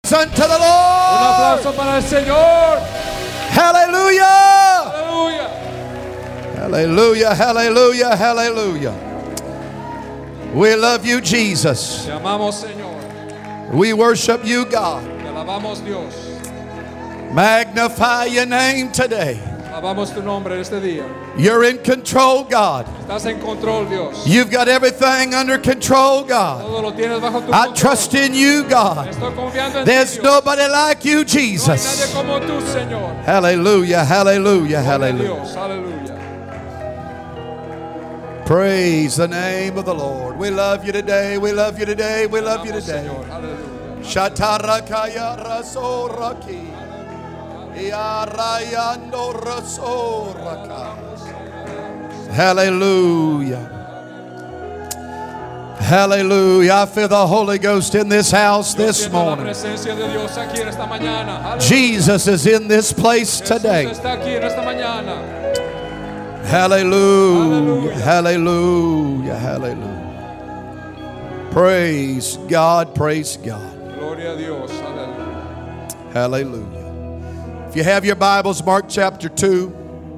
praise unto the Un Lord. aplauso para el Señor. Hallelujah. Aleluya. Hallelujah, hallelujah, hallelujah. We love you, Jesus. Te amamos, Señor. We worship you, God. Te alabamos, Dios. Magnify your name today. Alabamos tu nombre en este día. You're in control, God. Estás en control, Dios. You've got everything under control, God. Todo lo tienes bajo tu I control. trust in you, God. Estoy confiando en ti, There's Dios. nobody like you, No hay nadie Jesus. como tú, Señor. Hallelujah, hallelujah, Gloria a hallelujah. Dios. Aleluya. Praise the name of the Lord. We love you today. We love you today. We love you Amamos, today. Señor. Aleluya. Shatarakaya rasoraki. Iarayando rasoraka. Hallelujah. Hallelujah. I feel the Holy Ghost in this house Yo this siento la morning. presencia de Dios aquí en esta mañana. Aleluya. Jesus is in this place Jesús today. está aquí en esta mañana. Hallelujah. Hallelujah. Hallelujah. Hallelujah. Praise God. Praise God. Gloria a Dios. Aleluya. Hallelujah. If you have your Bibles, Mark chapter 2.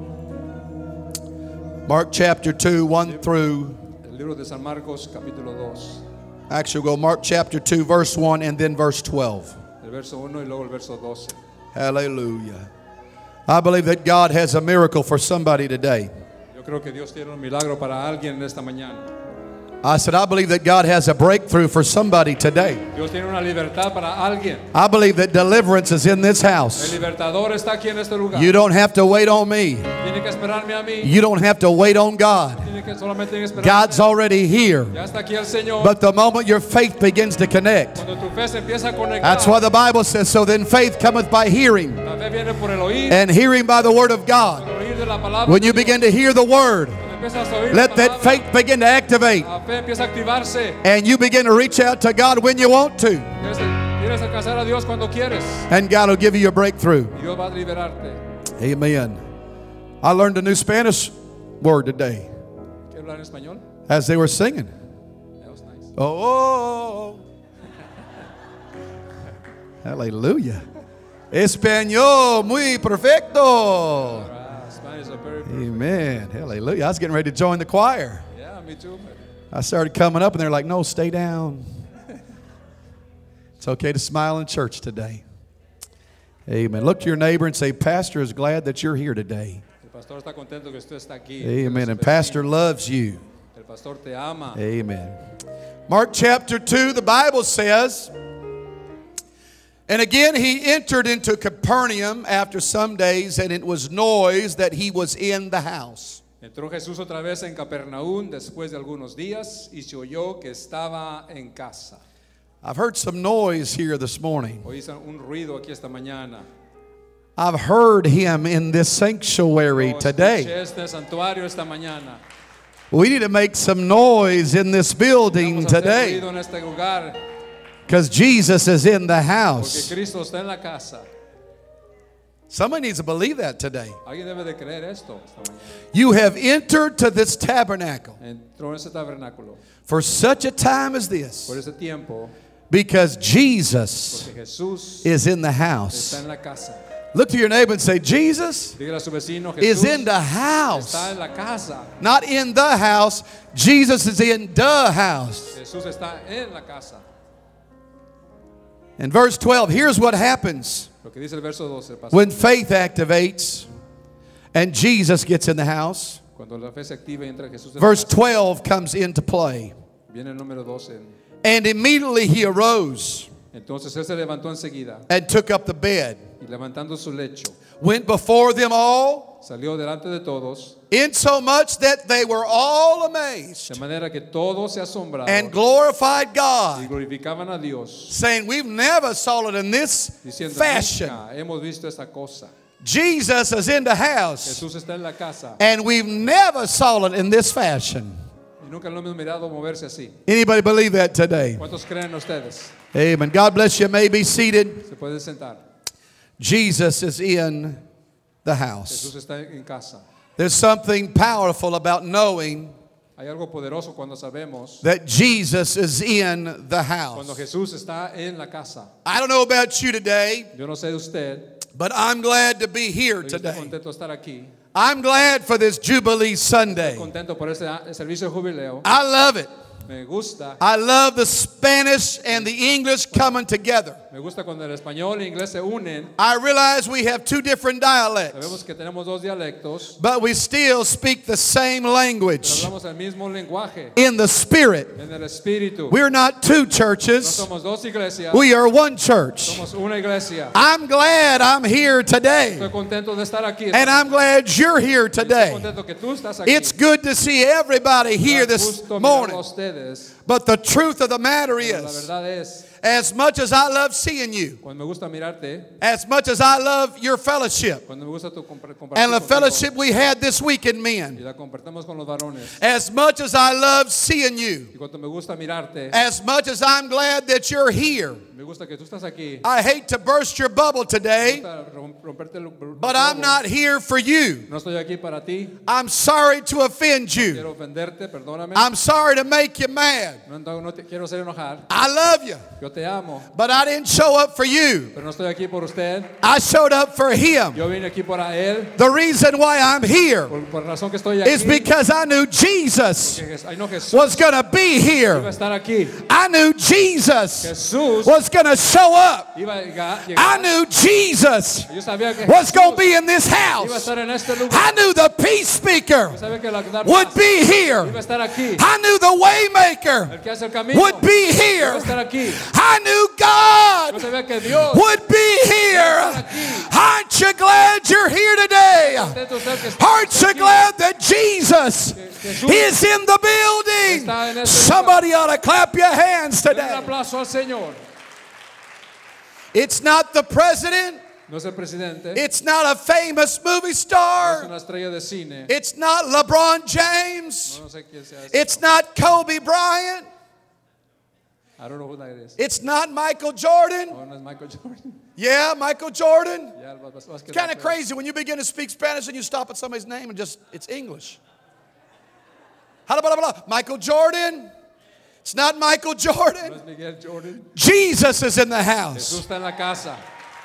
Mark chapter 2, 1 through. El libro de San Marcos, capítulo 2. Actually, we'll go Mark chapter 2, verse 1, and then verse 12. El verso 1 y luego el verso 12. Hallelujah. I believe that God has a miracle for somebody today. Yo creo que Dios tiene un milagro para alguien en esta mañana. I said, I believe that God has a breakthrough for somebody today. Dios tiene una libertad para alguien. I believe that deliverance is in this El house. libertador está aquí en este lugar. You don't have to wait on me. Tiene que esperarme a mí. You don't have to wait on God. Solamente tiene que esperarme. God's already here. Ya está aquí el Señor. But the moment your faith begins to connect, Cuando tu fe se empieza a conectar. that's why the Bible says, so then faith cometh by hearing, La fe viene por el oír. and hearing by the word of God. Por el oír de la palabra. When you begin to hear the word, Cuando empiezas a oír let la that palabra, faith begin to activate, la fe empieza a activarse. and you begin to reach out to God when you want to, Tienes que alcanzar a Dios cuando quieres. and God will give you your breakthrow. Y Dios va a liberarte. Amen. I learned a new Spanish word today ¿Quieres hablar en español? as they were singing. That was nice. Oh, hallelujah. Español muy perfecto. Spanish is very Amen. Hallelujah. I was getting ready to join the choir. Yeah, me too. I started coming up and they're like, no, stay down. It's okay to smile in church today. Amen. Look to your neighbor and say, Pastor is glad that you're here today. El pastor está contento que usted está aquí. Amen. And Pastor loves you. El pastor te ama. Amen. Mark chapter 2, the Bible says, and again he entered into Capernaum after some days, and it was noise that he was in the house. Entró Jesús otra vez en Capernaum después de algunos días y se oyó que estaba en casa. I've heard some noise here this morning. Oí un ruido aquí esta mañana. I've heard him in this sanctuary Escuché today. este santuario esta mañana. We need to make some noise in this building Vamos a hacer today ruido en este lugar because Jesus is in the porque house. Cristo está en la casa. Somebody needs to believe that today. Alguien debe de creer esto esta mañana. You have entered to this tabernacle Entró en ese tabernáculo for such a time as por this ese tiempo because Jesus porque Jesús is in the está house. en la casa. Look to your neighbor and say, Jesus Dígale a su vecino, is Jesús in the house. está en la casa. Not in the house. Jesus is in the house. Jesús está en la casa. In verse 12, here's what happens Lo que dice el verso 12, pastor. when faith activates and Jesus gets in the house. Cuando la fe se activa y entra Jesús en la Verse casa, 12 comes into play. viene el número 12. And immediately he arose Entonces él se levantó enseguida and took up the bed, y levantando su lecho, went before them all, salió delante de todos, insomuch that they were all amazed de manera que todos se asombraron and glorified y God, glorificaban a Dios, saying, we've never saw it in this diciendo, fashion. nunca hemos visto esta cosa. Jesus is in the house, Jesús está en la casa and we've never saw it in this fashion. y nunca lo hemos mirado moverse así. Anybody believe that today? ¿Cuántos creen ustedes? Amen. God bless you. May be seated. Se pueden sentar. Jesus is in the Jesús house. está en casa. There's something powerful about knowing Hay algo poderoso cuando sabemos that Jesus is in the cuando house. Jesús está en la casa. I don't know about you today, Yo no sé de usted, but I'm glad to be here pero yo estoy today. contento de estar aquí. I'm glad for this Jubilee Sunday. Contento por este servicio de jubileo. I love it. Me gusta. I love the Spanish and the English coming together. Me gusta cuando el español e inglés se unen. I realize we have two different dialects, Sabemos que tenemos dos dialectos, but we still speak the same pero language hablamos el mismo lenguaje in the Spirit. en el espíritu. We're not two No churches, somos dos iglesias, we are one church. somos una iglesia. I'm glad I'm here today, Estoy contento de estar aquí. and I'm glad you're here Estoy today. contento que tú estás aquí. It's good to see everybody here Da this gusto mirarlo a morning, ustedes, but the truth of the matter pero la is, verdad es, as much as I love seeing you, cuando me gusta mirarte, as much as I love your fellowship, cuando me gusta tu compartir and the contigo, fellowship we had this week in y men, la compartimos con los varones, as much as I love seeing you, y cuando me gusta mirarte, as much as I'm glad that you're here, me gusta que tú estás aquí. I hate to burst your bubble today, Me gusta romperte el but I'm not here for you. No estoy aquí para ti. I'm sorry to offend you. Quiero ofenderte, perdóname. I'm sorry to make you mad. No te quiero hacer enojar. I love you, Yo te amo, but I didn't show up for you. pero no estoy aquí por usted. I showed up for him. Yo vine aquí para él. The reason why I'm here Por razón que estoy is aquí. because I knew Jesus I know Jesús was going to be iba a here. estar aquí. I knew Jesus Jesús was going to show up. iba a llegar. I knew Jesus Yo sabía que was going to Jesús be in this iba a house. estar en este lugar. I knew the peace speaker Yo sabía que la would be here. iba a estar aquí. I knew the waymaker El que hace el camino would be iba a here. estar aquí. I knew Yo God sabía que Dios would be here. Aren't you glad you're here today? contento usted que está Aren't you aquí. glad that Jesus Jesús is in the building? está en este Somebody ought to clap your hands lugar. Un today. aplauso al Señor. It's not the president. No es el presidente. It's not a famous movie Es star. una estrella de cine. It's not LeBron James. No sé quién sea. It's not Kobe Bryant. I don't know who that is. It's not Michael Jordan. No es Michael Jordan. Yeah, Michael Jordan. Ya, vas a It's quedar kind of feo. crazy when you begin to speak Spanish and you stop at somebody's name and just, it's English. Blah, blah, blah, blah. Michael Jordan. It's not Michael No Jordan. es Miguel Jordan. Jesus is in the Jesús house. está en la casa.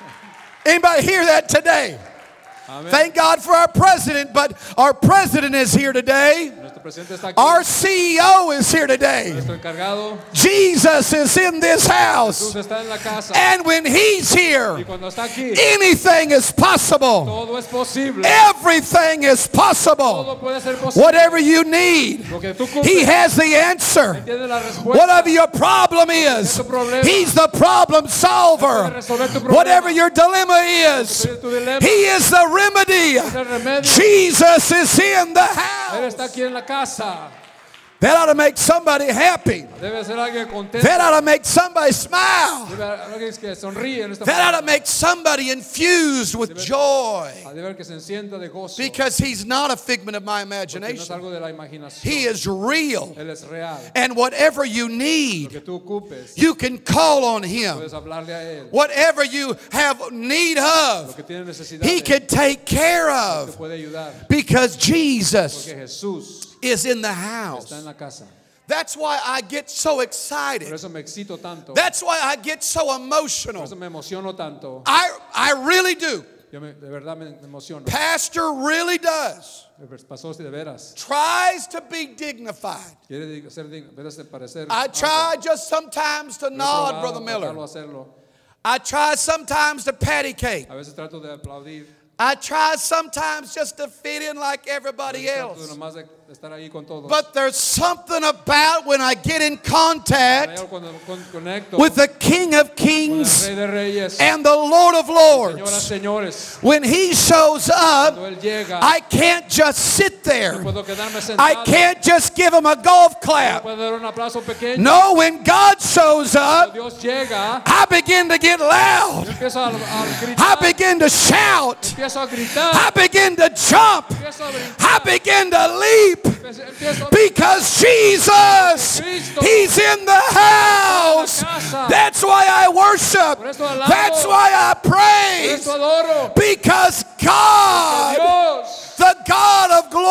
Anybody hear that today? Amén. Thank God for our president, but our president is here today. Nuestro presidente está aquí. Our CEO is here today. Nuestro encargado. Jesus is in this Jesús house. está en la casa. And when he's Y here, cuando está aquí, anything is possible. todo es posible. Everything is possible. Todo puede ser posible. Whatever you need, Lo que tú he ocupes, has the answer. tiene la respuesta. Whatever your problem is, tu problema. he's the problem solver. Puede resolver tu problema. Whatever your dilemma is, Tu dilema, he is the remedy. el remedio. Jesus is in the Él house. está aquí en la casa. That ought to make somebody happy. Debe ser alguien contento. That ought to make somebody smile. Debe haber alguien que sonríe en esta That ought mañana. to make somebody infused with joy. Debe haber que se encienda de gozo. Because he's not a figment of my Porque no es imagination. algo de la imaginación. He is real. Él es real. And whatever you Lo need, que tú ocupes, you can call on him. puedes hablarle a él. Whatever you have need Lo of, que tiene necesidad he de, can take care te of. puede ayudar. Because Jesus Porque Jesús is in the está house. en la casa. That's why I get so Por excited. eso me excito tanto. That's why I get so Por emotional. eso me emociono tanto. I really do. De verdad me emociono. Pastor really does. Pastor, si de veras Tries to be dignified. quiere ser digno, debes de parecer. I try just sometimes to nod, Brother Miller. Hacerlo. I try sometimes to patty cake. A veces trato de aplaudir. I try sometimes just to fit in like everybody Trato de else. nomás de estar ahí con todos. But there's something about when I get in Hay contact algo cuando conecto with the King of con el Kings Rey de Reyes, and the Lord of Señoras, Lords. señores. When he shows Cuando up, él llega, I can't just sit no there. puedo quedarme sentado. I can't just give him a golf No clap. puedo dar un aplauso pequeño. No, when God shows Cuando up, Dios llega, I begin to get loud. yo empiezo a I gritar. begin to shout. Empiezo a gritar. I begin to jump. Empiezo a brincar. I begin to leap. Empiezo a because Jesus, he's in the house. That's why I worship. That's why I Por praise. eso adoro. Because God, Dios, the God of glory,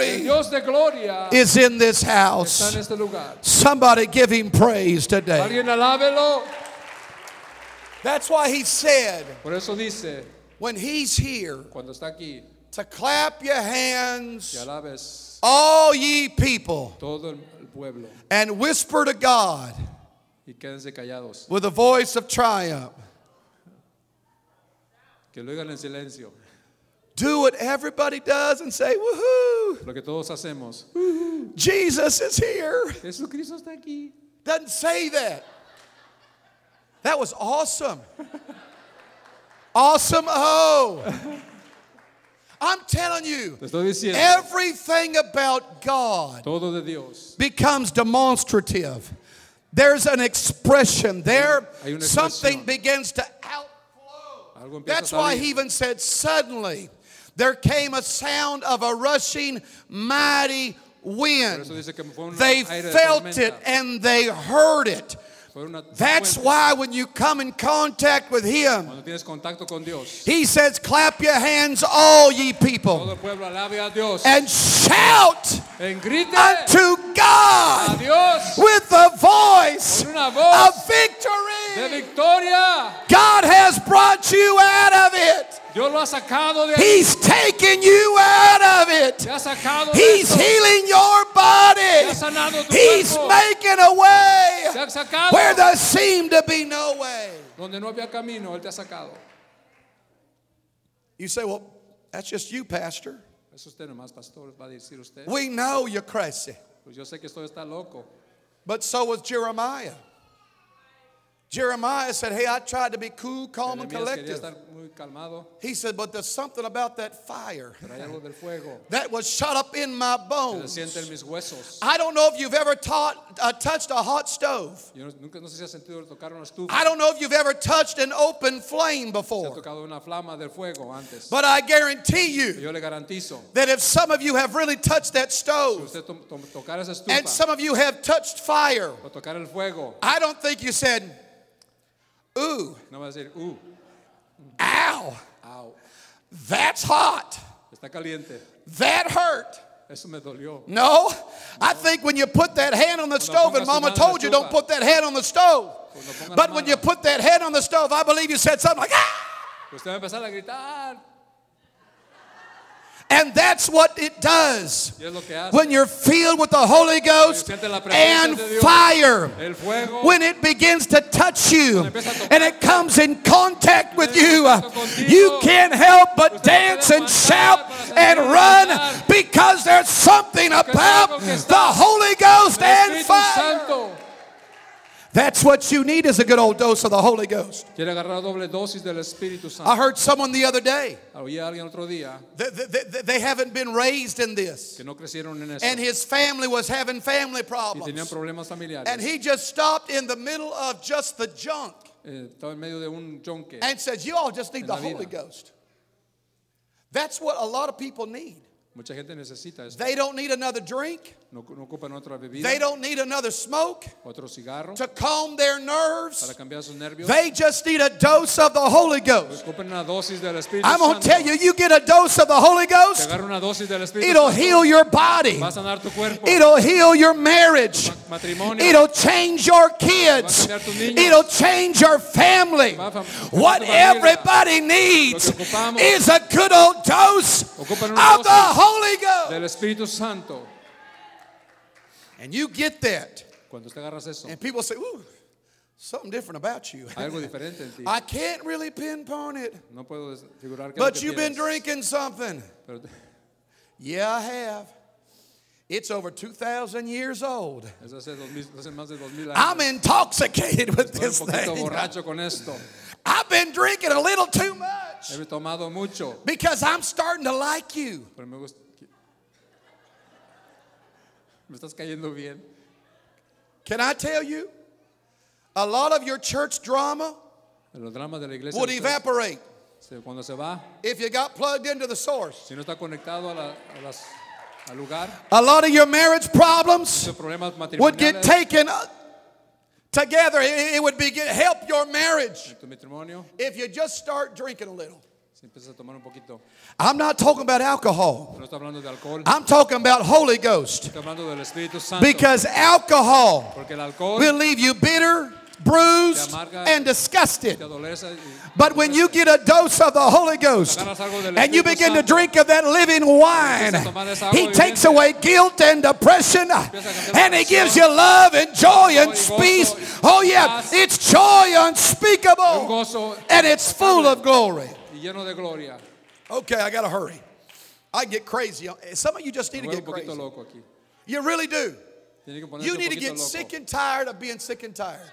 glory Dios de gloria is in this está house. en este lugar. Somebody give him praise today. Alguien alábelo. That's why he said, Por eso dice, when he's here, cuando está aquí, to clap your que hands, alabes all ye people, todo el pueblo and whisper to God y quédense callados. with a voice of triumph. Que lo digan en silencio. Do what everybody does and say, woohoo, Lo que todos hacemos. Jesus is here. Jesucristo está aquí. Doesn't say that. That was awesome. Awesome. Oh. I'm telling you, Te estoy diciendo, everything about God todo de Dios. becomes demonstrative. There's an expression. There, Hay una something expresión. begins to outflow. Algo empieza That's a why salir. he even said, suddenly there came a sound of a rushing, mighty Por wind. eso dice que fue un They aire de felt tormenta. it and they heard it. Fue una That's fuente. why when you come in contact with him, Cuando tienes contacto con Dios, he says, clap your hands, all ye todo people, el pueblo alabe a Dios. and shout En grite unto a God Dios with the voice con una voz of de victory. victoria. God has brought you out of it. Dios lo ha sacado de ahí. He's taken you out of it. Te ha sacado de He's esto. healing your Te ha body. sanado tu He's cuerpo. making a way Te ha sacado where there seemed to be no way. donde no había camino. Él te ha sacado. You say, well, that's just you, Pastor. Eso usted nomás, pastor, va a decir usted. We know you're crazy. Pues yo sé que esto está loco. But so was Jeremiah. Jeremiah said, hey, I tried to be cool, calm, and Jeremías quería collective. estar muy calmado, He said, but there's something about that fire pero hay algo del fuego that was shut up in my que se siente en bones. mis huesos. I don't know if you've ever touched a hot stove. Yo no sé si has sentido tocar una estufa. I don't know if you've ever touched an open flame Se ha before. tocado una flama del fuego antes. But I guarantee you Yo le garantizo, that if some of you have really touched that si stove usted tocar esa and estufa some of you have touched fire, o tocar el fuego, I don't think you said, ooh, no va a decir, ow, au, that's hot, está caliente. that hurt. Eso me dolió. No, I think when you put that hand on the stove, and Mama told you don't put that hand on the stove. But when you put that hand on the stove, I believe you said something like, ah! Usted va a empezar a gritar. And that's what it does. Y es lo que hace. When you're filled with the Holy Ghost Siente la presencia and de Dios. fire, El fuego. when it begins to touch you Cuando empieza a tocar. and it comes in contact with you, Contacto contigo. you can't help but Usted no dance puede and aguantar shout para and salir a run bailar. because there's something about algo que está the Holy Ghost El and Espíritu fire. Santo. That's what you need, is a good old dose of the Holy Ghost. Quiere agarrar doble dosis del Espíritu I Santo. heard someone the other day, Oí a alguien otro día they haven't been raised in this. que no crecieron en eso And his family was having family y tenían problems. problemas familiares. And he just stopped in the middle of just the junk Estaba en medio de un yonque. and said, you all just need En the la vida. Holy Ghost. That's what a lot of people need. Mucha gente necesita esto. They don't need another drink. No ocupan otra bebida, They don't need another smoke otro cigarro to calm their para nerves. cambiar sus nervios. They just need a dose of the Holy Ghost. Ocupan una dosis del Espíritu I'm going Santo. to tell you, you get a dose of the Holy Te Ghost, agarra una dosis del Espíritu it'll Santo. heal your body. Va a sanar tu cuerpo. It'll heal your marriage. Matrimonio. It'll change your kids. Va a cambiar tus niños. It'll change your family. Va a What cambiar tu familia. everybody needs Lo que ocupamos. is a good old dose Ocupan una of the dosis Holy Ghost. del Espíritu Santo. And you get that. Cuando usted agarras eso, And people say, ooh, something different about you. hay algo diferente en ti. I can't really pinpoint it. No puedo figurar que But es lo you've que been tienes. drinking something. Pero Yeah, I have. It's over 2,000 years old. es hace más de 2000 años. I'm intoxicated with Estoy this un poquito thing. borracho con esto. I've been drinking a little too much He tomado mucho, because I'm starting to like you. pero me gusta. Me estás cayendo bien. Can I tell you? A lot of your church drama Los dramas de la iglesia would de ustedes, evaporate cuando se va, if you got plugged into the source. si no está conectado al lugar, A lot of your marriage problems esos problemas would get matrimoniales taken together. It would help your marriage en tu matrimonio, if you just start drinking a little. si Si empiezas a tomar un poquito, I'm not talking about alcohol. no estoy hablando de alcohol, I'm talking about Holy Ghost. estoy hablando del Espíritu Santo. Because alcohol Porque el alcohol will leave you bitter, bruised, and disgusted. te adolece y But when you get a dose of the Holy Ghost and you begin to drink of that living wine, He takes away guilt and depression, and He gives you love and joy and peace. Oh yeah, it's joy un unspeakable, gozo and it's full of glory. y lleno de gloria. Okay, I gotta hurry. I get crazy. Some of you just need to Me get vuelvo un poquito crazy. loco aquí. You really do. Tiene que ponerse You un need to poquito get loco. sick and tired of being sick and tired.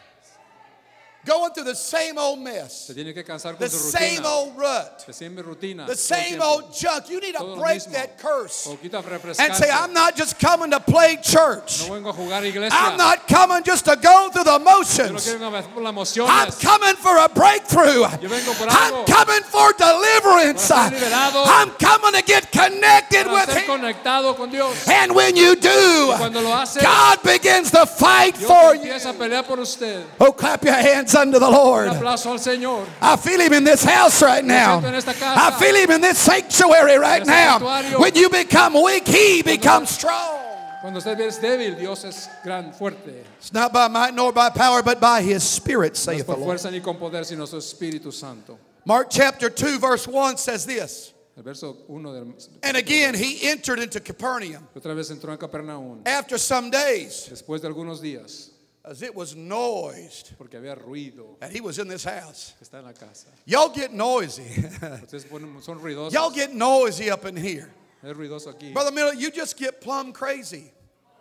Going through the same old mess, Se tiene que cansar the con su same rutina. old rut, De siempre rutina. the todo el same tiempo. old junk. You need to Todo lo break mismo. that curse Poquito a and refrescarse. say, I'm not just coming to play church. No vengo a jugar iglesia. I'm not coming just to go through the Yo no motions. quiero ir por las I'm emociones. coming for a breakthrough. Yo vengo por I'm algo. coming for deliverance. Para ser liberado. I'm coming to get connected Para with ser Him. conectado con Dios. And when you do, Cuando lo hace, God begins to fight Dios for you. empieza a pelear por usted. Oh, clap your hands unto the Un Lord. aplauso al Señor. I feel Him in this house right now. siento en esta casa. I feel Him in this sanctuary right En este now. santuario. When you become weak, He becomes strong. Cuando usted es débil, Dios es gran, fuerte. It's not by might nor by power, but by His Spirit, No es saith the por Lord. fuerza ni con poder, sino su Espíritu Santo. Mark chapter 2, verse 1 says this. El verso 1 del... And again, He entered into Capernaum Otra vez entró en Capernaum. after some days, Después de algunos días, as it was noised porque había ruido that He was in this house. que está en la casa. Y'all get noisy. Ustedes son ruidosos. Y'all get noisy up in here. Es ruidoso aquí. Brother Miller, you just get plumb crazy.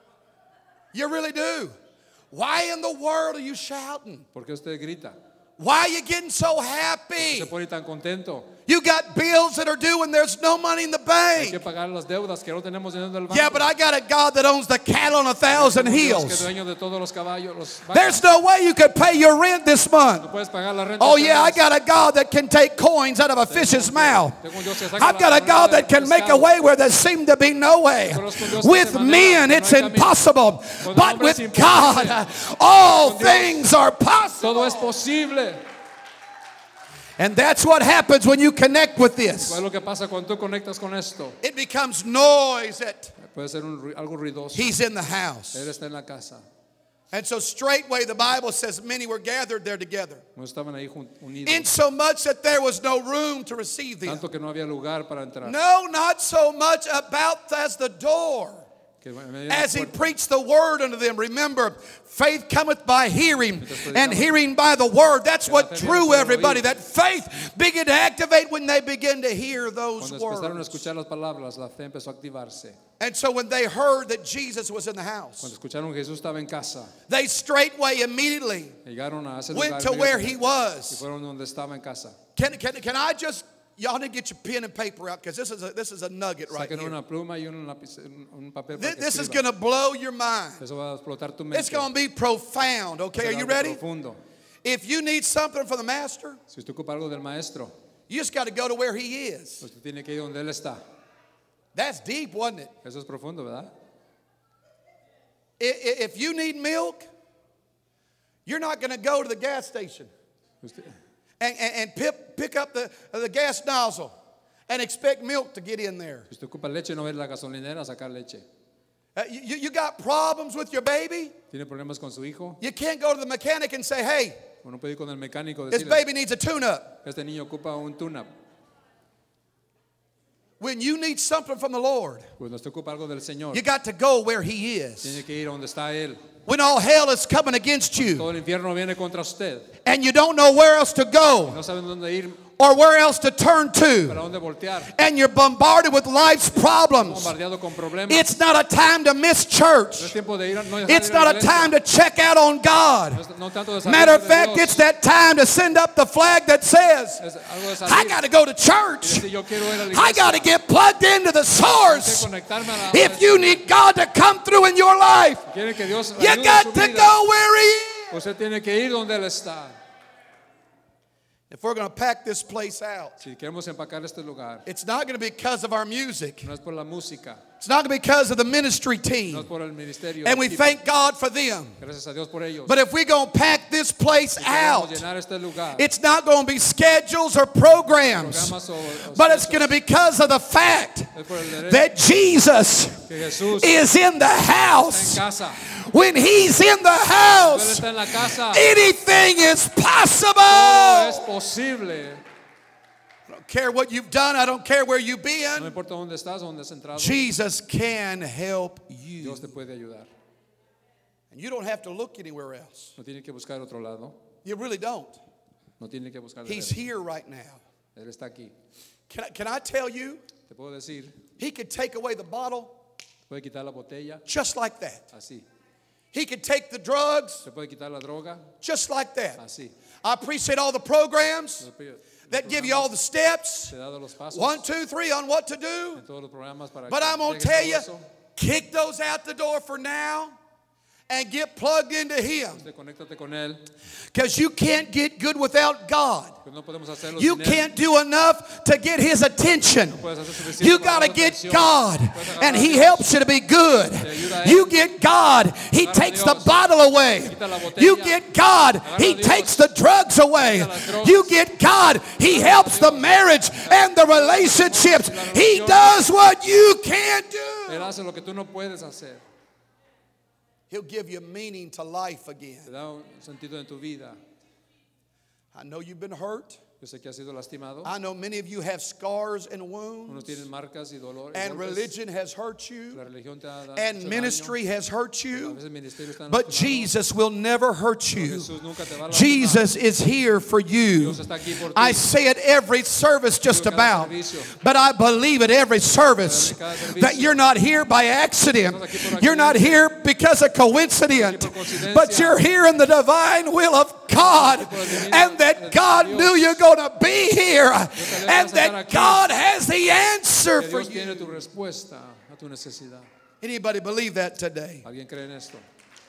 You really do. Why in the world are you shouting? ¿Por qué usted grita? Why are you getting so ¿Se happy? pone tan contento? You got bills that are due and there's no money in the Hay que bank. pagar las deudas que no tenemos dinero del banco. Yeah, but I got a God that owns the cattle on 1,000 Dios que es hills. dueño de todos los caballos, los vacas. There's no way you could pay your rent this month. No puedes pagar la renta. Oh este yeah, I mes. got a God that can take coins out of a fish's mouth. Tengo un Dios que saca I've got a la God moneda that can del make a pescado. way where there seemed to be no way. With men, it's impossible. But with God, all things are Todo es possible. posible. And that's what happens when you connect with ¿Cuál this. es lo que pasa cuando tú conectas con esto? It becomes noise that Puede ser algo ruidoso. He's in the house. Él está en la casa. And so straightway the Bible says many were gathered there together. No estaban ahí unidos. Insomuch that there was no room to receive them. Tanto que no había lugar para entrar. No, not so much about as the door. Que en medio de As la He puerta. preached the word unto them. Remember, faith cometh by hearing, and hearing by the word. That's what drew everybody. That faith began to activate when they begin to hear those Cuando empezaron a words. escuchar las palabras, la fe empezó a activarse. And so when they heard that Jesus was in the house, Cuando escucharon que Jesús estaba en casa, they straightway immediately llegaron a ese went lugar to where He y was. fueron donde estaba en casa. Can I just, y'all need to get your pen and paper out because this is a nugget right Saquen here. una pluma y un papel para que This is escriban. going to blow your mind. Eso va a explotar tu mente. It's going to be profound, okay? Are Será you algo ready? profundo. If you need something from the Master, Si usted ocupa algo del maestro, you just got to go to where He is. usted tiene que ir donde él está. That's deep, wasn't it? Eso es profundo, ¿verdad? If you need milk, you're not going to go to the gas station Usted, and pick up the gas nozzle and expect milk to get in there. si usted ocupa leche, no va a ir a la gasolinera a sacar leche. You got problems with your baby? ¿Tiene problemas con su hijo? You can't go to the mechanic and say, hey, Uno puede ir con el mecánico y this decirle, baby needs a tune-up. este niño ocupa un tune-up. When you need something from the Lord, Cuando usted ocupa algo del Señor, you got to go where He is. tiene que ir donde está Él. When all hell is coming against you Todo el infierno viene contra usted. and you don't know where else to go No saben dónde ir, or where else to turn para to, dónde voltear. and you're bombarded with life's problems, Bombardeado con problemas. it's not a time to miss No es church. tiempo de ir, no dejar It's de ir a la not a iglesia. time to check out on God. No tanto de salir Matter of de fact, Dios. it's that time to send up the flag that says, Es algo de salir. I got to go to Y church. decir, yo quiero ir a la I iglesia. got to get plugged into the Tengo que source. conectarme a la If you need God to come through in your life, Quiere que Dios you ayude a got su to vida. go where He is. Usted tiene que ir donde Él está. If we're going to pack this place out, Si queremos empacar este lugar, it's not going to be because of our music. no es por la música, It's not because of the ministry No es team. por el ministerio. And we del equipo. thank God for them. Gracias a Dios por ellos. But if we're going to pack this place Si queremos out, llenar este lugar, it's not going to be schedules or programs. programas o But it's sketches, going to be because of the fact es por el derecho that Jesus que Jesús is in the está en house. casa. When He's in the Cuando Él house, está en la casa, anything is todo es possible. posible. I don't care what you've done. I don't care where you've No been. importa dónde estás, dónde has entrado, Jesus can help you. Dios te puede ayudar. And you don't have to look anywhere else. No tiene que buscar otro lado. You really don't. No tiene que buscar He's derecho. here right now. Él está aquí. Can I tell you? Te puedo decir, He could take away the bottle puede quitar la botella, just like that. así. He could take the drugs Se puede quitar la droga, just like that. así. I appreciate all the programs that give you all the steps. Te da los pasos 1, 2, 3 on what to do. en todos los programas para But que I'm going llegues to tell todo you, eso. kick those out the door for now and get plugged into Him. Conéctate con Él. Because you can't get good without God. Pues no podemos hacerlo You sin Él. can't do enough to get His attention. Puedes hacer suficiente You para got to dar get atención. God, Puedes agarrar and a He Dios. helps you to be good. ayuda a Él. You get God, He Agarra a takes the Dios. bottle away. Quita la botella. You get God, Agarra He a Dios. takes the drugs away. Quita las drogas. You get God, He helps the marriage and the relationships. He does what you can't Él do. hace lo que tú no puedes hacer. He'll give you meaning to life Te again. da un sentido en tu vida. I know you've been hurt. Yo sé que has sido lastimado. I know many of you have scars and Unos wounds, tienen marcas y dolor. and golpes. religion has hurt you, La religión te ha dado and mucho ministry has hurt daño. A you. veces el ministerio está But lastimado. Jesus will never hurt you. Jesús nunca te va a lastimar. Jesus is here for you. Dios está aquí por ti. I say it every service just Cada about, servicio. but I believe at every service Cada servicio. that you're not here by accident. Estás aquí por You're not accidente. here because of coincidence, Aquí por coincidencia. but you're here in the divine will of God, Aquí por el divino and that de God Dios. knew you're going to be here, te and vas a estar that aquí. God has the answer Que for Dios tiene tu you. respuesta a tu necesidad. Anybody believe that today? ¿Alguien cree en esto?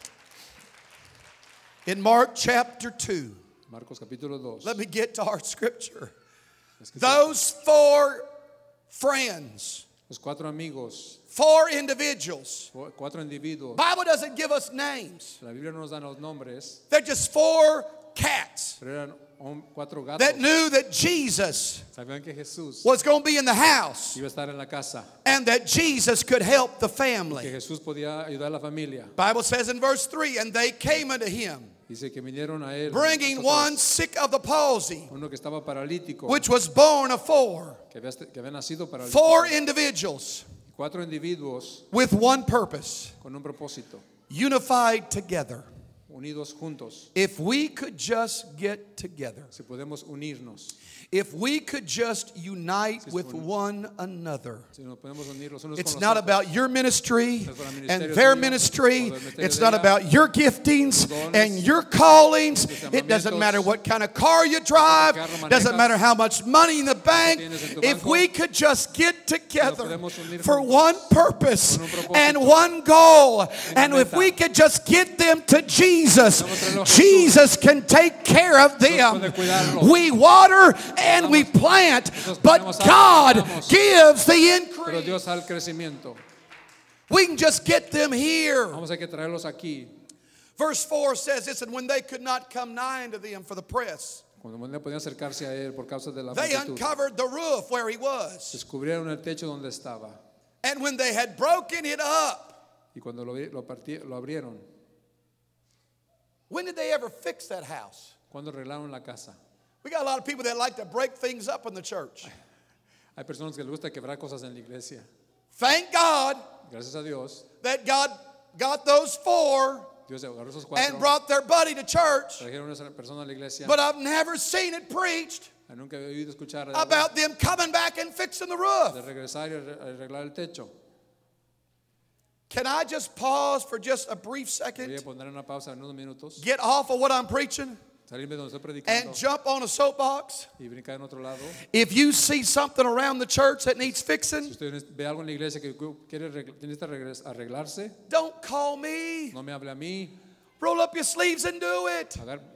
In Mark chapter 2, Marcos capítulo 2. let me get to our scripture. Es que Those 4 friends, los 4 amigos, 4 individuals. 4 individuos. Bible doesn't give us names. La Biblia no nos da los nombres, They're just 4 cats pero eran 4 gatos. that knew that Jesus Sabían que Jesús was going to be in the house iba a estar en la casa, and that Jesus could help the que family. Jesús podía ayudar a la familia. Bible says in verse 3, and they came unto him, Dice que vinieron a él bringing one sick of the palsy, uno que estaba paralítico, which was born of 4. que había nacido paralítico. 4 individuals 4 individuos with one purpose, con un propósito, unified together. unidos juntos. If we could just get together, Si podemos unirnos, if we could just unite with one another. si nos podemos unir los unos It's con not los otros. about your ministry No es para el and ministerio their tuyo, ministry. o del ministerio It's de not ella, about your giftings dones, and your callings. tus It doesn't llamamientos, matter what kind of car you drive. carro Doesn't manejas, matter how much money in the bank. tienes en tu If banco, we could just get together podemos unir for juntos, one purpose con un propósito, and one goal, and if meta. we could just get them to Jesus, Podemos traerlo a Jesús. Jesus can take care of them. puede cuidarlos. We water and we plant, but ponemos agua, God regamos. gives the Pero increase. Dios da el crecimiento. We can just get them here. Vamos a que traerlos aquí. Verse 4 says this, and when they could not come nigh unto them for the press, Cuando no podían acercarse a él por causa de la they multitud, uncovered the roof where he was. descubrieron el techo donde estaba. And when they had broken it up, Y cuando lo abrieron, when did they ever fix that house? cuando arreglaron la casa. We got a lot of people that like to break things up in the church. Hay personas que les gusta quebrar cosas en la iglesia. Thank God Gracias a Dios, that God got those 4 Dios agarró esos and 4, brought their buddy to church. trajeron a esa persona a la iglesia. But I've never seen it preached Nunca he oído escuchar about them coming back and fixing the de roof. regresar y arreglar el techo. Can I just pause for just a brief Voy a second? poner una pausa en unos minutos, Get off of what I'm preaching salirme de donde estoy and predicando jump on a soapbox. y brincar en otro lado. If you see something around the church that needs Si fixing, usted ve algo en la iglesia que necesita arreglarse, don't call me. no me hable a mí. Roll up your sleeves and do it.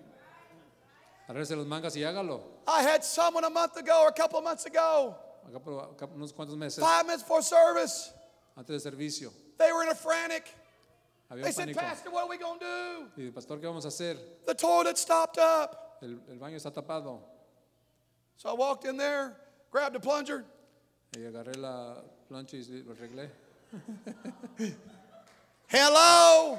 Agárrese las mangas y hágalo. I had someone a month ago or a couple of months ago, Acá por unos cuantos meses, 5 minutes before service. antes del servicio. They were in a frantic. Había They un said, pánico. Pastor, what are we going to do? Y pastor, ¿qué vamos a hacer? The toilet stopped up. El baño está tapado. So I walked in there, grabbed a plunger. Y agarré la plancha y lo arreglé. Hello?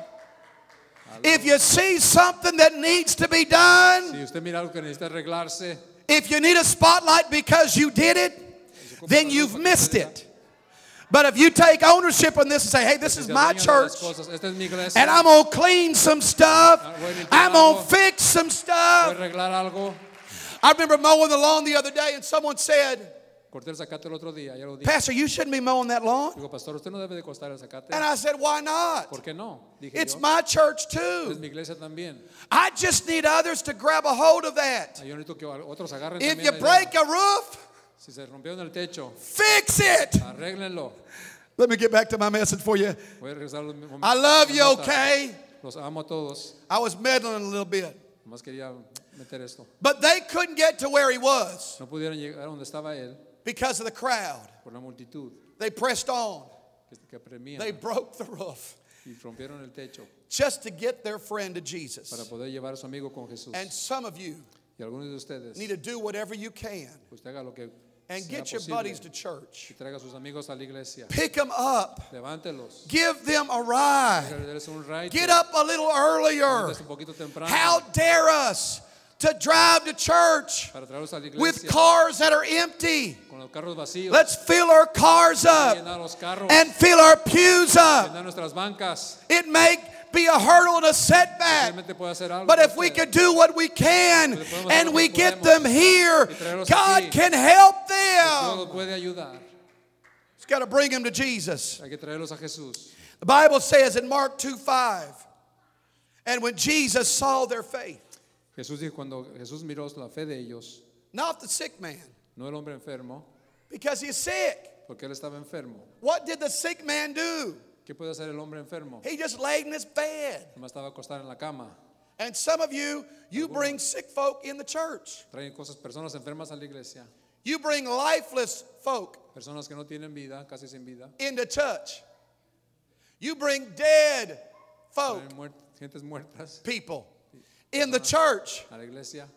If you see something that needs to be done, Si usted mira algo que necesita arreglarse, if you need a spotlight because you did it, then you've missed it. But if you take ownership on this and say, hey, this is si se my adueña de church, las cosas, esta es mi iglesia, and I'm going to clean some stuff, I'm going to fix some voy a stuff. arreglar algo. I remember mowing the lawn the other day, and someone said, Corté el zacate el otro día, ya lo dije. Pastor, you shouldn't be mowing that lawn. Digo, pastor, usted no debe de cortar el zacate. And I said, why not? ¿Por qué no? Dije It's yo. my church Es too. mi iglesia también. I just need others to grab a hold of that. Yo necesito que otros agarren If también you la idea. break a roof, Si se rompió en el techo, fix it. arréglenlo. Let me get back to my message for you. Voy a regresar a los momentos. I love you, okay? Los amo a todos. I was meddling a little bit. Nomás quería meter esto. But they couldn't get to where he was No pudieron llegar a donde estaba él because of the crowd. por la multitud They pressed on. que premian They broke the roof y rompieron el techo just to get their friend to para Jesus. poder llevar a su amigo con Jesús. And some of you Y algunos de ustedes, need to do whatever you can usted haga lo que and sea get your posible buddies to church. y traiga a sus amigos a la iglesia. Pick them up. Levántelos. Give them a ride. Déles un ride. Get up a little earlier. Levántense un poquito temprano How dare us to drive to church para traerlos a la with iglesia cars that are empty? con los carros vacíos. Let's fill our cars up Llenar los carros, and fill our pews up. llenar nuestras bancas. It may be a hurdle and a setback, Realmente puede hacer algo but para if we usted. could do what we can and we get them here, God can help them. Dios puede ayudar. It's got to bring them to Jesus. Hay que traerlos a Jesús. The Bible says in Mark 2:5, and when Jesus saw their faith, Jesús dijo, cuando Jesús miró la fe de ellos, not the sick man, no el hombre enfermo, because he's sick. porque él estaba enfermo. What did the sick man do? ¿Qué puede hacer el hombre enfermo? He just laid in his bed. Nomás estaba acostado en la cama. And some of you bring sick folk in the church. Traen cosas, personas enfermas a la iglesia. You bring lifeless folk Personas que no tienen vida, casi sin vida. into church. You bring dead folk, Traen gentes muertas people, in the church. a la iglesia.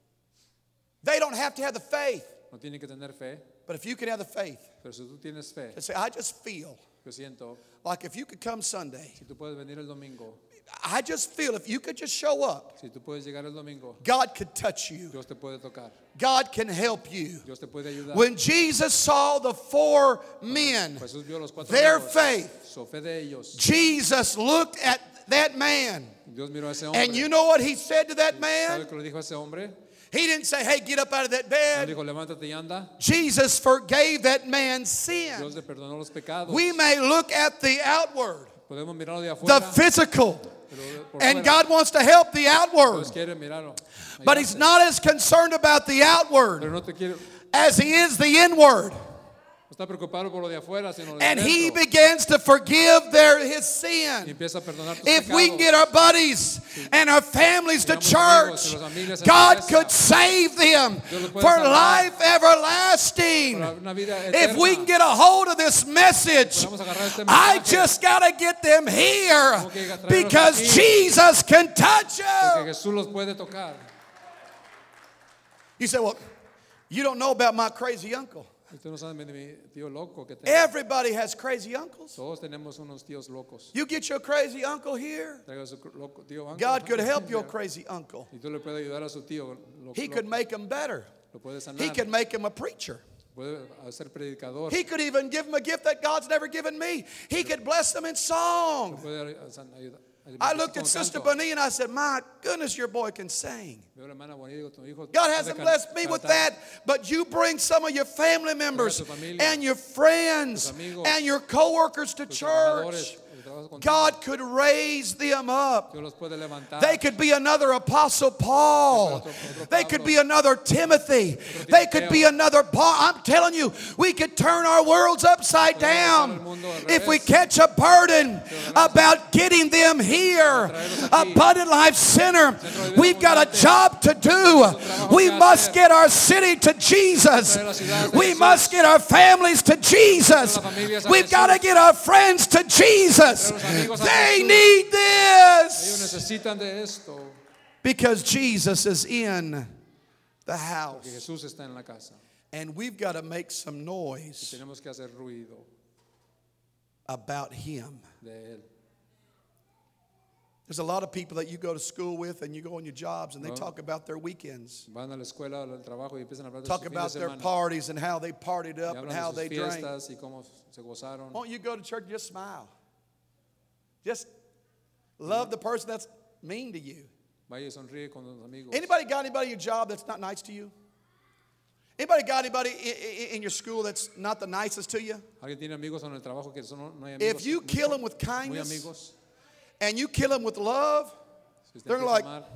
They don't have to have the faith. No tienen que tener fe, But if you can have the faith pero si tú tienes fe, to say, I just feel yo siento, like if you could come Sunday, si tú puedes venir el domingo, I just feel if you could just show up, si tú puedes llegar el domingo, God could touch you. Dios te puede tocar, God can help you. Dios te puede ayudar. When Jesus saw the four men, Jesús vio los cuatro their amigos, faith, su fe de ellos. Jesus looked at that man. Dios miró a ese hombre. And you know what he said to that ¿Sabe man? qué le dijo a ese hombre? He didn't say, hey, get up out of that Él bed. dijo, levántate y anda. Jesus forgave that man's sin. Dios le perdonó los pecados. We may look at the outward, Podemos mirarlo de the afuera, physical, pero por and fuera, God wants to help the outward. Dios quiere mirarlo. But he's not as concerned about the outward Pero no te quiere, as he is the inward. no está preocupado por lo de afuera, sino lo de And he adentro. begins to forgive his Y sin. empieza a perdonar tus If we can pecados. get our buddies and our families to Llevamos amigos y church, los familias a la God iglesia. could save them Dios los puede for salvar. life everlasting. Para una vida If we eterna. can get a hold of this message, Podemos agarrar este I mensaje. just got to get them here Tengo que traerlos because aquí. Jesus can touch Porque them. Jesús los puede tocar. You say, well, you don't know about my crazy uncle. Usted no sabe de mi tío loco que tengo. Everybody has crazy uncles. Todos tenemos unos tíos locos. You get your crazy uncle here, Traiga a su loco tío Ángel. God could help your crazy uncle. Y tú le puedes ayudar a su tío loco. He could make him better. Lo puede sanar. He could make him a preacher. Puede ser predicador. He could even give him a gift that God's never given me. He could bless them in song. Puede ayudar. I looked at Sister Bonnie and I said, my goodness, your boy can sing. Veo a la hermana Bonita y digo, tu hijo God puede hasn't blessed me with cantar. that, but you bring some of your family members tu familia, and your friends tus amigos, and your co-workers to Tus church. trabajadores, el trabajo con contigo. God could raise them up. Dios los puede levantar. They could be another Apostle Paul. They could be another Timothy. They could be another Paul. I'm telling you, we could turn our worlds upside down if we catch a burden about getting them here. Abundant Life Center, we've got a job to do. We must get our city to Jesus. We must get our families to Jesus. We've got to get our friends to Jesus. They need Ellos this necesitan de esto. because Jesus is in the Porque house. Jesús está en la casa. And we've got to make some noise Tenemos que hacer ruido about Him. de Él. There's a lot of people that you go to school with and you go on your jobs and they talk about their weekends. Van a la escuela, al trabajo y empiezan a hablar de Talk sus fines about de their semana. parties and how they partied Y up and hablan how de they sus drank. fiestas y cómo se gozaron. Won't you go to church and just smile? Just love the person that's mean to you. Vaya y sonríe con los amigos. Anybody got anybody in your job that's not nice to you? Anybody got anybody in your school that's not the nicest to you? ¿Alguien tiene amigos en el trabajo que no hay amigos? If you kill them with muy kindness amigos. and you kill them with love, Si usted they're empieza a like, amar,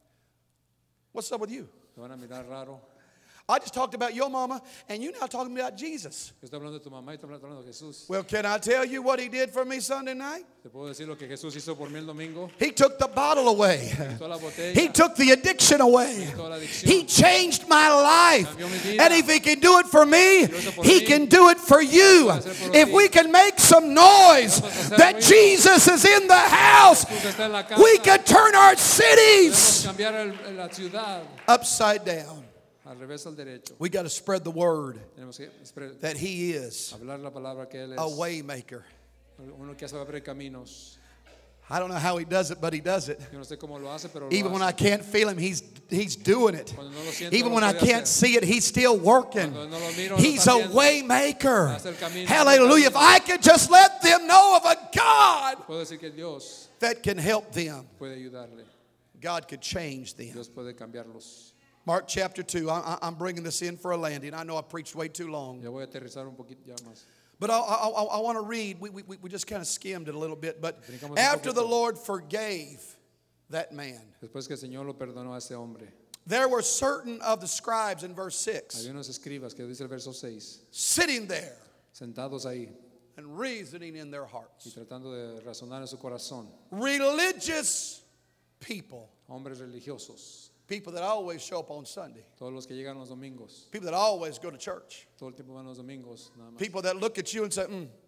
what's up with you? te van a mirar raro. I just talked about your mama and you now talking about Jesus. Estoy hablando de tu mamá y estoy hablando de Jesús. Well, can I tell you what he did for me Sunday night? ¿Te puedo decir lo que Jesús hizo por mí el domingo? He took the bottle away. Toda la botella. He took the addiction away. Toda la adicción. He changed my life. Cambió mi vida. And if he can do it for me, Lo hizo por he mí. can do it for you. Lo puede hacer por If ti. we can make some noise Podemos hacer that ruido. Jesus is in the house, Jesús está en la casa. we can turn our Podemos cities cambiar la ciudad upside down. al revés al derecho. We got to spread the word Tenemos que that he is hablar la palabra que Él es. a way maker. Uno que hace abrir caminos. I don't know how he does it, but he does it. Yo no sé cómo lo hace, pero lo Even when I hace. can't feel him, he's doing it. Cuando no lo siento, Even lo when I puede can't hacer. see it, he's still working. Cuando no lo miro, lo He's está a haciendo. way maker. Hace el camino. Hallelujah. If I could just let them know of a God Puedo decir que Dios that can help them, puede ayudarle. God could change them. Dios puede cambiarlos. Mark chapter 2. I'm bringing this in for a landing. I know I preached way too long. Ya voy a aterrizar un poquito ya más. But I want to read. We just kind of skimmed it a little bit. But Brincamos un after the poquito. Lord forgave that man, Después que el Señor lo perdonó a ese hombre, there were certain of the scribes in verse 6 había unos escribas que dice el verso 6, sitting there sentados ahí and reasoning in their y hearts. tratando de razonar en su corazón. Religious people, Hombres religiosos, people that always show up on Sunday, todos los que llegan los domingos, people that always go to church, todo el tiempo van los domingos, nada más. people that look at you and say,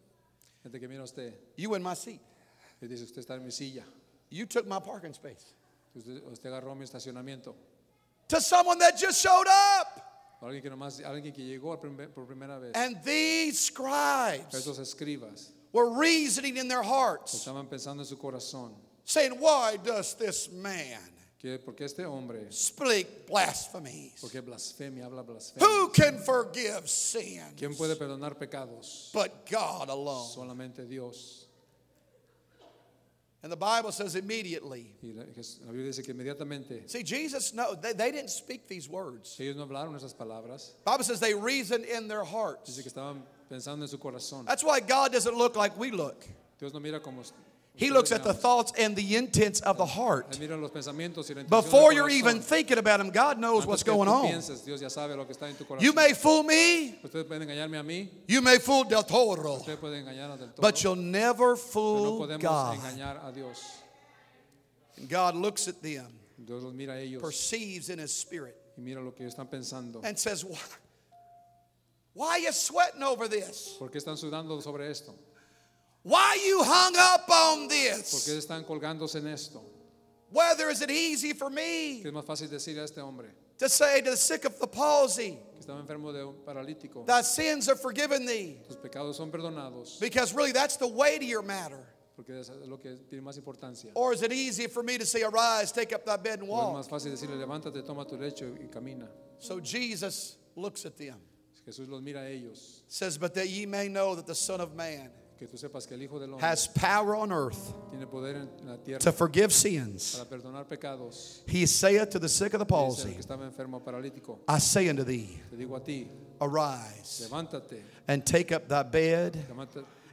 Gente que mira a usted you in my seat. y dice, usted está en mi silla, You took my parking space. usted agarró mi estacionamiento. To someone that just showed up. Alguien que llegó por primera vez. And these scribes Esos escribas were reasoning in their hearts, estaban pensando en su corazón, saying, why does this man porque este hombre, speak blasphemies? porque blasfemia, habla blasfemia. Who can forgive sins ¿Quién puede perdonar pecados? but God alone? Solamente Dios. And the Bible says immediately. Y la Biblia dice que inmediatamente See, Jesus, no, they didn't speak these words. ellos no hablaron esas palabras. The Bible says they reasoned in their hearts. Dice que estaban pensando en su corazón. That's why God doesn't look like we look. Dios no mira como He looks at the thoughts and the intents of the heart. Él mira los pensamientos y la intención Before del you're corazón. even thinking about him, God knows Antes what's que going tú on. pienses, Dios ya sabe lo que está en tu corazón. You may fool me, Ustedes pueden engañarme a mí, you may fool Del Toro, ustedes pueden engañar del todo, but you'll never pero no fool podemos God. engañar a Dios. And God looks at them, Dios los mira a ellos perceives in his spirit, y mira lo que ellos están pensando. and says, why are you sweating over this? ¿Por qué están sudando sobre esto? Why you hung up on ¿Por qué this? están colgándose en esto? Whether is it easy for me Que es más fácil decir a este hombre to say to the sick of the palsy, que estaba enfermo de un paralítico, thy sins are forgiven thee? tus pecados son perdonados, Because really that's the weightier matter. porque es lo que tiene más importancia. Or is it easy for me to say, arise, take up thy bed and O es walk? más fácil decirle, levántate, toma tu lecho y camina. So Jesus looks at them, Jesús los mira a ellos, says, but that ye may know that the Son of Man que tú sepas que el Hijo del Hombre has power on earth tiene poder en la tierra to forgive sins. para perdonar pecados. He saith to the sick of the Dice el palsy, que estaba enfermo paralítico, I say unto thee, te digo a ti, arise levántate, and take up thy bed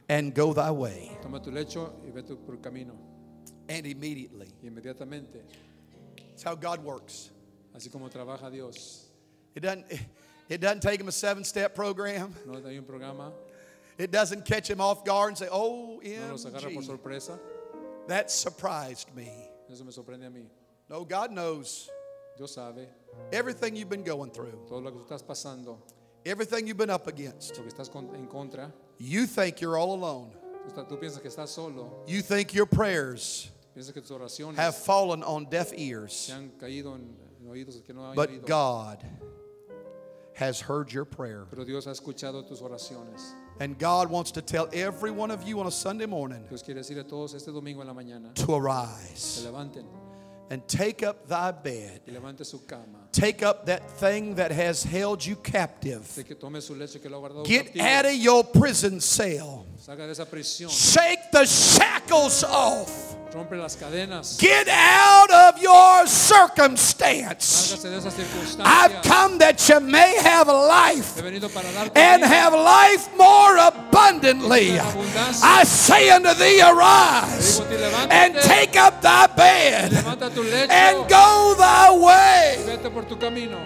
and go thy way. Toma tu lecho y vete por el camino. And immediately. Y inmediatamente, That's how God works. así como trabaja Dios. It doesn't take him a 7-step program. No hay un programa, It doesn't catch him off guard and say, oh, no los agarra por MG. sorpresa. That surprised me. Eso me sorprende a mí. No, God knows Dios sabe everything you've been going through, todo lo que tú estás pasando, everything you've been up against. lo que estás en contra. You think you're all alone. Tú piensas que estás solo, You think your prayers piensas que tus oraciones have fallen on deaf se ears. han caído en oídos que no hay But oído. God has heard your prayer. Pero Dios ha escuchado tus oraciones. And God wants to tell every one of you on a Sunday morning Dios quiere decirle a todos este domingo en la mañana to que arise levanten and take up thy bed. y levante su cama. Take up that thing that has held you captive. De que tome su leche que lo ha guardado Get cautivo. out of your prison cell. Salga de esa prisión. Shake the shackles off. Rompe las cadenas. Get out of your circumstance. Sálgase de esa I've circunstancia. come that you may have life He venido para darte and vida. have life more abundantly. I say unto thee, arise and take up thy bed Levanta tu lecho. and go thy way. Vete por tu camino.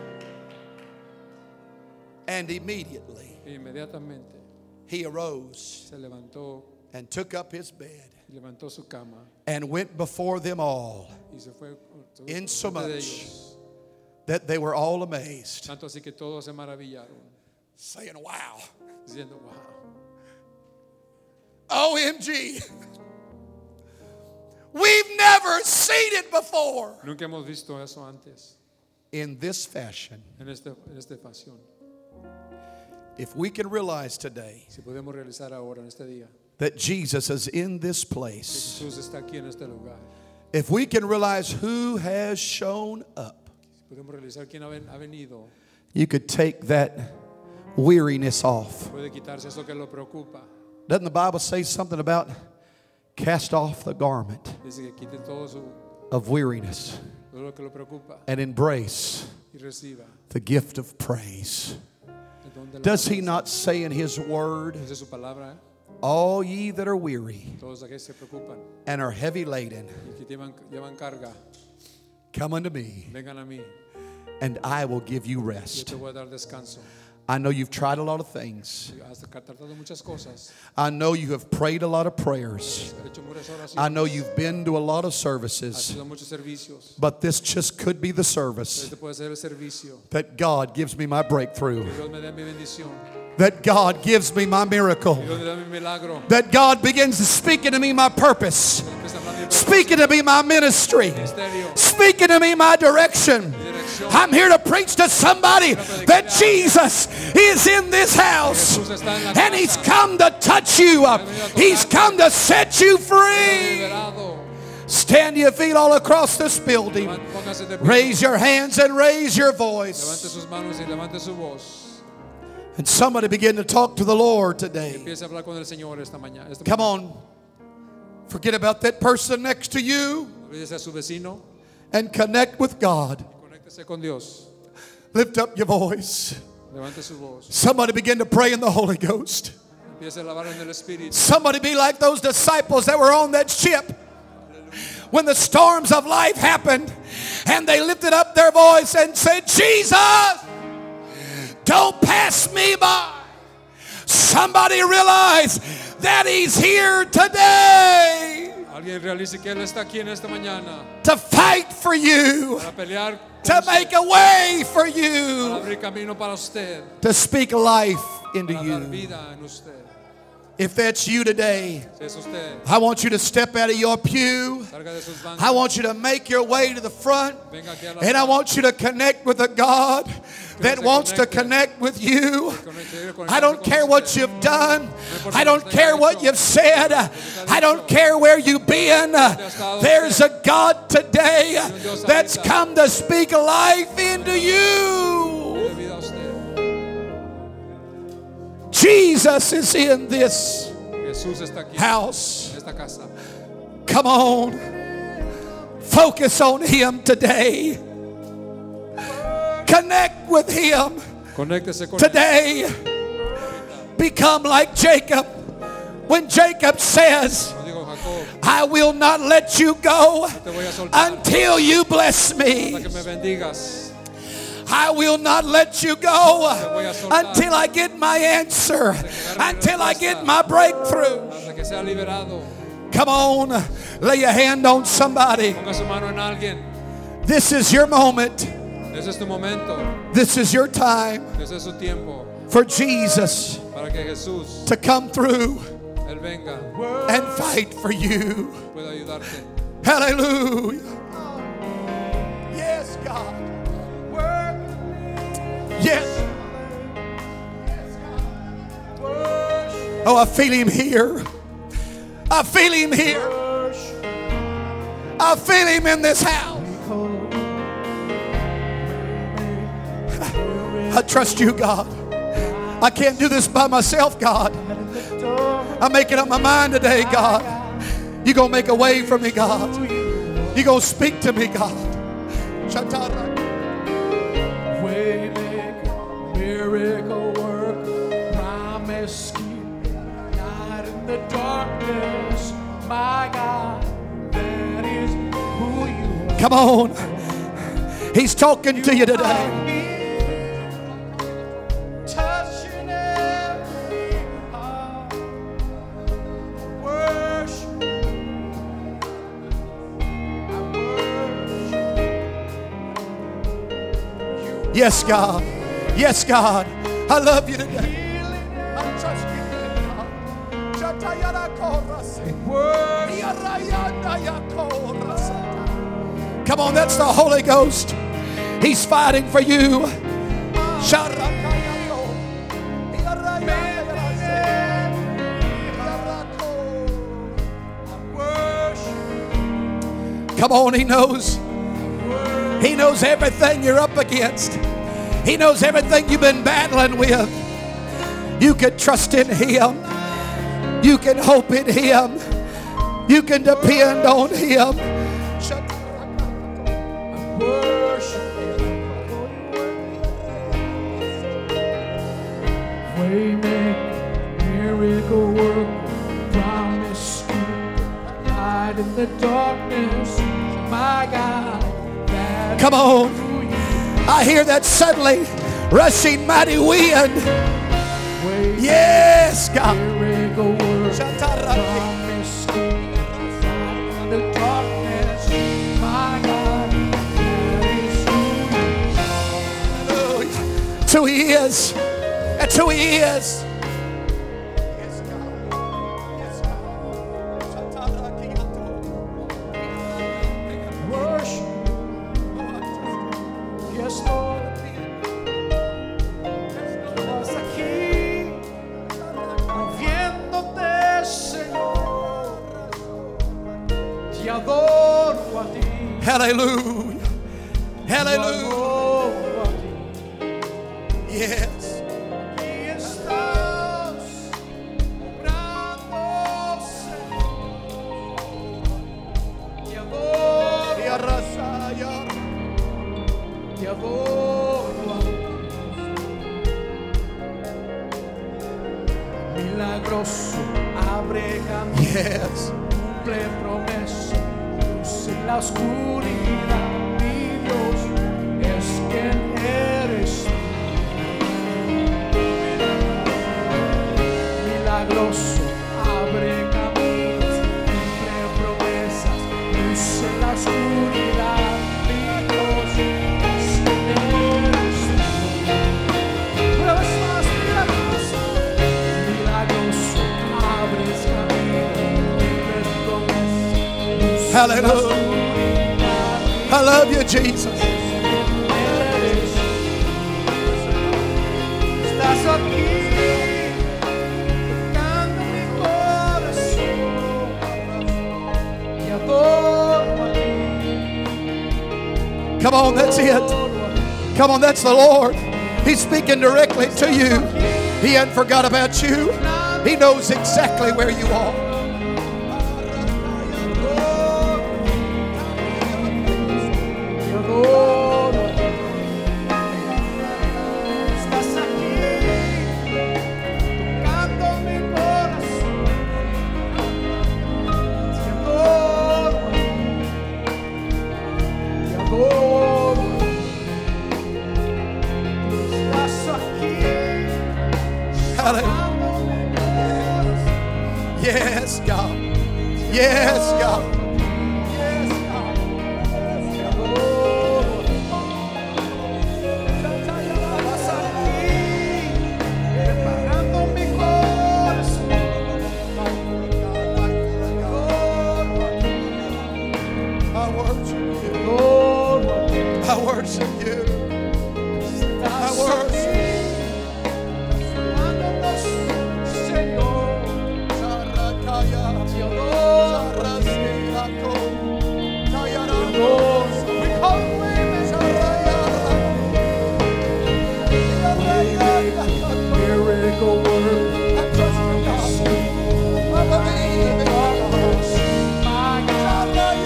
And immediately E inmediatamente he arose se levantó and took up his bed y levantó su cama and went before them all, y se fue insomuch delante de ellos. that they were all amazed, Tanto así que todos se maravillaron, saying, wow, diciendo, wow, OMG. We've never seen it before nunca hemos visto eso antes in this fashion. en esta facción. If we can realize today Si podemos realizar ahora en este día that Jesus is in this que place, Jesús está aquí en este lugar, if we can realize who has shown up, si podemos realizar quién ha venido, you could take that weariness off. puede quitarse eso que lo preocupa. Doesn't the Bible say something about cast off the garment Dice que quite todo of weariness lo que lo preocupa and embrace y reciba the gift of praise? el don de la Does he alabanza. not say in his word, Dice su palabra, all ye that are weary todos aquellos que se preocupan and are heavy laden, y que llevan carga, come unto me, vengan a mí, and I will give you yo rest. te voy a dar descanso. I know you've tried a lot of things. Has tratado muchas cosas, I know you have prayed a lot of prayers. has hecho muchas oraciones, I know you've been to a lot of has services. hecho muchos servicios. But this just could be the service Este puede ser el servicio. that God gives me my breakthrough, Que Dios me dé mi bendición. that God gives me my miracle, Que Dios me dé mi milagro. that God begins to speak into me my purpose, Empieza a hablar mi speaking to me my ministry, ministerio, speaking to me my direction. mi dirección. I'm here to preach to somebody that Jesus is in this house Jesús está en la and he's casa. come to touch you up. He's come to set you free. Liberado. Stand to your feet all across this building. Póngase de pie. Raise your hands and raise your Levante voice. sus manos y levante su voz. And somebody begin to talk to the Lord today. Empiece a hablar con el Señor esta mañana. Come on. Forget about that person next to you Olvídese a su vecino. and connect with God. Conéctese con Dios. Lift up your voice. Levante su voz. Somebody begin to pray in the Holy Ghost. Empiece a alabar en el Espíritu. Somebody be like those disciples that were on that ship when the storms of life happened and they lifted up their voice and said, Jesus, don't pass me by. Somebody realize that he's here today Alguien realice que Él está aquí en esta mañana to fight for you, para pelear, to make a way for para you, abrir camino para usted, to speak life into para dar you. vida en usted. If that's you today, Si es usted, I want you to step out of your pew. salga de sus bancos, I want you to make your way to the front. venga aquí a la And I want you to connect with a God that wants to connect with you. I don't care what you've done. I don't care what you've said. I don't care where you've been. There's a God today that's come to speak life into you. vida a usted. Jesus is in this Jesús está aquí house. en esta casa. Come on. Focus on Him today. Connect with Him Conéctese con Él. today. Become like Jacob When Jacob says, Cuando dijo Jacob, I will not let you go te voy a soltar until you bless me. hasta que me bendigas. I will not let you go Te voy a soltar until I get my answer, until I get my breakthrough. hasta que sea liberado. Come on, lay your hand on somebody. Ponga su mano en alguien. This is your moment. Ese es tu momento. This is your time Ese es su tiempo for Jesus para que Jesús, to come through Él venga, and fight for you. pueda ayudarte. Hallelujah. Yes, God. Yes. Oh, I feel him here. I feel him here. I feel him in this house. I trust you, God. I can't do this by myself, God. I'm making up my mind today, God. You're going to make a way for me, God. You're going to speak to me, God. Waymaker, miracle worker, promise keeper, light in the darkness, my God, that is who you are. Come on. He's talking to you today. Touching every heart, worship, I worship. Yes, God. Yes, God. I love you today. I trust you today, God. Come on, that's the Holy Ghost. He's fighting for you. Come on, he knows. He knows everything you're up against. He knows everything you've been battling with. You can trust in him. You can hope in him. You can depend on him. Waymaker, miracle worker, promise keeper, light in the darkness, my God. Come on. I hear that suddenly rushing mighty wind. Yes, God. Miracle worker, promise keeper, light in the darkness, my God. That is who you are. That's who he is. That's who he is. Worship, yes, Lord. Estás aquí, moviéndote, Señor. Te adoro a ti. Hallelujah. Te Hallelujah. adoro a ti. Yes. Aquí estás, obrando, Señor. Te adoro, te adoro a ti. Milagroso, abre camino, Yes. cumple promesa, luz en la oscuridad. Mi Dios es quien eres tú. Milagroso, abre caminos, cumple promesas, luz en la oscuridad. Mi Dios es quien eres tú. Una vez más, milagroso, milagroso, abres caminos, cumples promesas, luz en la Hallelujah. oscuridad. I love you, Jesus. Estás aquí, tocando mi corazón, y adoro a ti. Come on, that's it. Come on, that's the Lord. He's speaking directly to you. He hadn't forgot about you. He knows exactly where you are. Te adoro a ti. Estás aquí, tocando mi corazón, Hallelujah. Yes, God. Yes, God. I worship you. I worship you. Miracle work. I trust you, God. I believe in God. My God.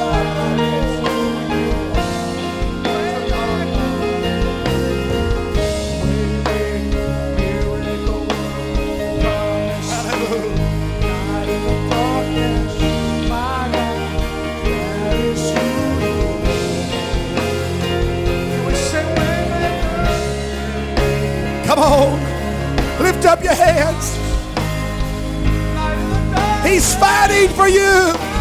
Come on. Lift up your hands. He's fighting for you.